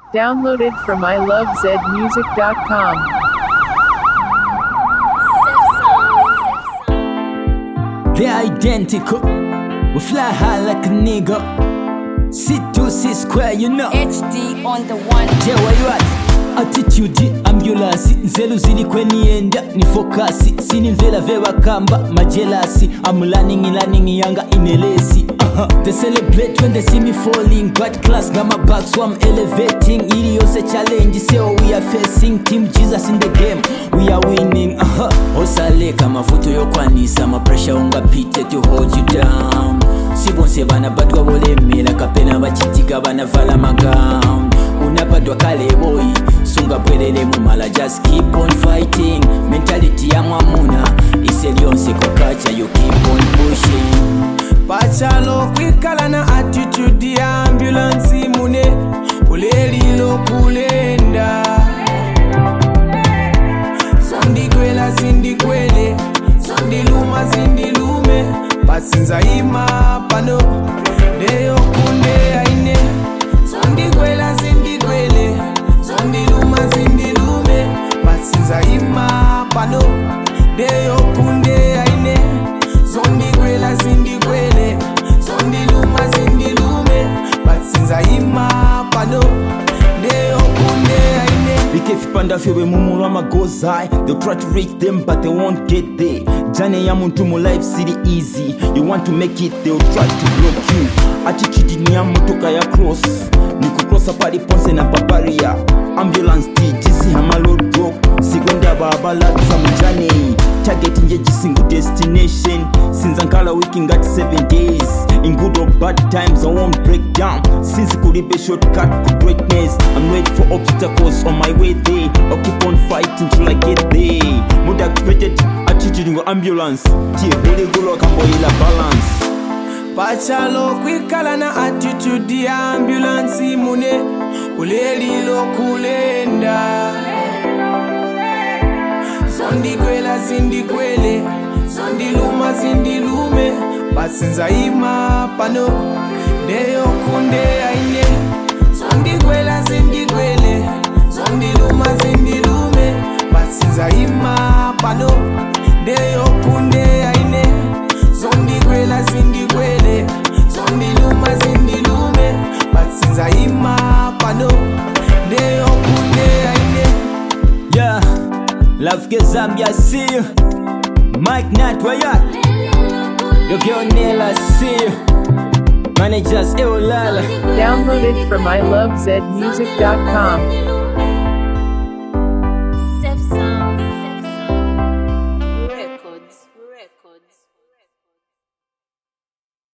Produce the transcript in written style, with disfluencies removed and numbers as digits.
Downloaded from ilovezmusic.com. They're identical. We fly high like a nigga. C2, C square, you know. HD on the one. Yeah, where you at? Attitude, ambulance. Nzelu zili kweni enda, ni focus. Sini mvela vewa kamba, majelasi. I'm learning yanga inelesi. They celebrate when they see me falling. Bad class, got my back, so I'm elevating. Ili yose challenge, say what we are facing. Team Jesus in the game, we are winning. Osale kama futo yokwanisa, ma pressure ungapite to hold you down. Sibonse bana badwa bolemela, kapena bachitika bana vala magown. Unabadwa kale boy, sunga bwelele mumala, just keep on fighting. Mentality ya mwamuna, iselionse kukacha, you keep on pushing. Pachalo kwikala na attitude ya ambulance mune ulelilo kulenda. Sondikwela sindikwele, sondiluma sindilume, pasinza ima pano deyo kunde aine. Sondikwela sindikwele, sondiluma sindilume, pasinza ima pano deyo kunde aine. Sondikwela sindikwele, sondiluma sindilume, pasinza ima pano deyo kunde aine. Bikefi panda fewe mumu rama goes high. They'll try to reach them but they won't get there. Jane ya muntu mu life city easy. You want to make it, they'll try to block you. Attitude ni ya motoka ya cross. Niku cross pari ponse na paparia. Ambulance T, jisi hama load drop. Sigonda babala samujane. Target nje jisingu destination. Since Ankala working got 7 days. In good or bad times I won't break down. Since could be shortcut to greatness. I'm ready for obstacles on my way there. I'll keep on fighting till I get there. Muda activated attitude ngo ambulance. Tie hole gulo kambo ila balance. Pachalo kwikala na attitude ya ambulance mune ulelilo kulenda. Sondikwela sindikwele, sondiluma sindilume, pasinza ima pano deyo kunde aine. Sondikwela sindikwele, sondiluma sindilume, pasinza ima pano deyo kunde aine. Sondikwela sindikwele, sondiluma sindilume, pasinza ima pano deyo kunde aine. Yeah, love ke Zambia, see you. Mike Nat, where you at? Your girl Nella, see you. Managers, Eolala. Downloaded from ilovezmusic.com.